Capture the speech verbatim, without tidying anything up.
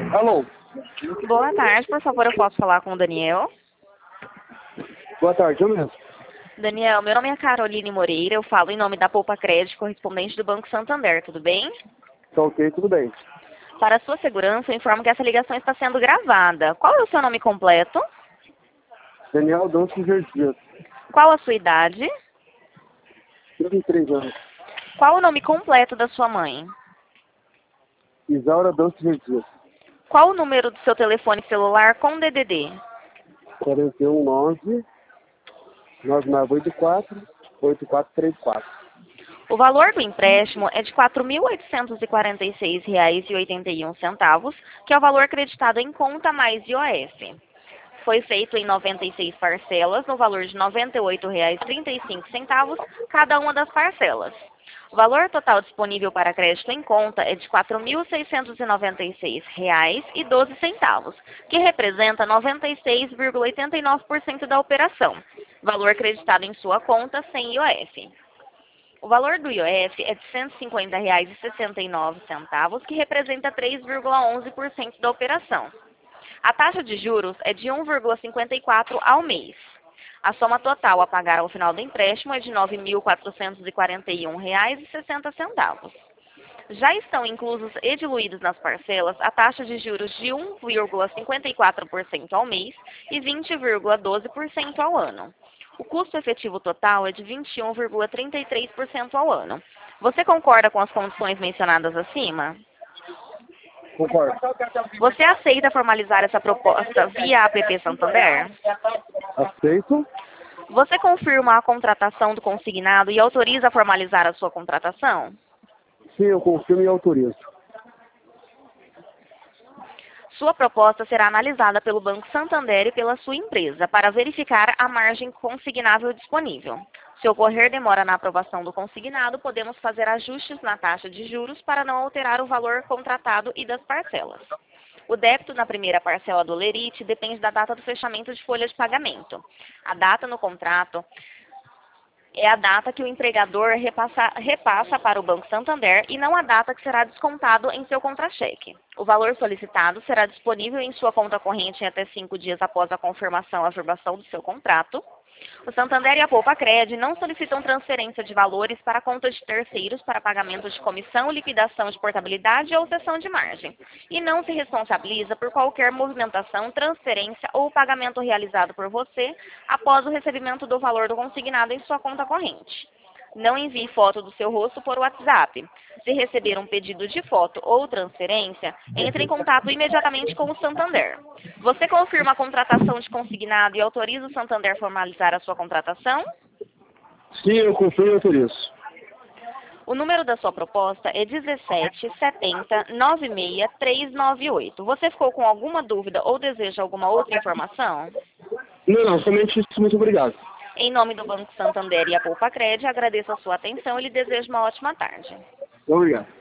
Alô? Boa tarde, por favor, eu posso falar com o Daniel? Boa tarde, eu mesmo. Daniel, meu nome é Caroline Moreira, eu falo em nome da Poupa Crédito, correspondente do Banco Santander, tudo bem? Tá ok, tudo bem. Para a sua segurança, eu informo que essa ligação está sendo gravada. Qual é o seu nome completo? Daniel Dontes Dias, Qual a sua idade? trinta e três anos. Qual o nome completo da sua mãe? Isaura Dontes Dias, Qual o número do seu telefone celular com D D D? quarenta e um nove, nove nove oito quatro, oito quatro três quatro. O valor do empréstimo é de quatro mil oitocentos e quarenta e seis reais e oitenta e um centavos, que é o valor creditado em conta mais I O F. Foi feito em noventa e seis parcelas, no valor de noventa e oito reais e trinta e cinco centavos, cada uma das parcelas. O valor total disponível para crédito em conta é de quatro mil seiscentos e noventa e seis reais e doze centavos, que representa noventa e seis vírgula oitenta e nove por cento da operação. Valor creditado em sua conta sem I O F. O valor do I O F é de cento e cinquenta reais e sessenta e nove centavos, que representa três vírgula onze por cento da operação. A taxa de juros é de um vírgula cinquenta e quatro ao mês. A soma total a pagar ao final do empréstimo é de nove mil quatrocentos e quarenta e um reais e sessenta centavos. Já estão inclusos e diluídos nas parcelas a taxa de juros de um vírgula cinquenta e quatro por cento ao mês e vinte vírgula doze por cento ao ano. O custo efetivo total é de vinte e um vírgula trinta e três por cento ao ano. Você concorda com as condições mencionadas acima? Concordo. Você aceita formalizar essa proposta via app Santander? Aceito? Você confirma a contratação do consignado e autoriza a formalizar a sua contratação? Sim, eu confirmo e autorizo. Sua proposta será analisada pelo Banco Santander e pela sua empresa para verificar a margem consignável disponível. Se ocorrer demora na aprovação do consignado, podemos fazer ajustes na taxa de juros para não alterar o valor contratado e das parcelas. O débito na primeira parcela do lerite depende da data do fechamento de folha de pagamento. A data no contrato é a data que o empregador repassa, repassa para o Banco Santander e não a data que será descontado em seu contra-cheque. O valor solicitado será disponível em sua conta corrente em até cinco dias após a confirmação e afirmação do seu contrato. O Santander e a Poupa Cred não solicitam transferência de valores para contas de terceiros para pagamento de comissão, liquidação de portabilidade ou cessão de margem, e não se responsabiliza por qualquer movimentação, transferência ou pagamento realizado por você após o recebimento do valor do consignado em sua conta corrente. Não envie foto do seu rosto por WhatsApp. Se receber um pedido de foto ou transferência, entre em contato imediatamente com o Santander. Você confirma a contratação de consignado e autoriza o Santander a formalizar a sua contratação? Sim, eu confirmo e autorizo. O número da sua proposta é dezessete setenta noventa e seis trezentos e noventa e oito. Você ficou com alguma dúvida ou deseja alguma outra informação? Não, não, somente isso. Muito obrigado. Em nome do Banco Santander e a Poupa Cred, agradeço a sua atenção e lhe desejo uma ótima tarde. Obrigado.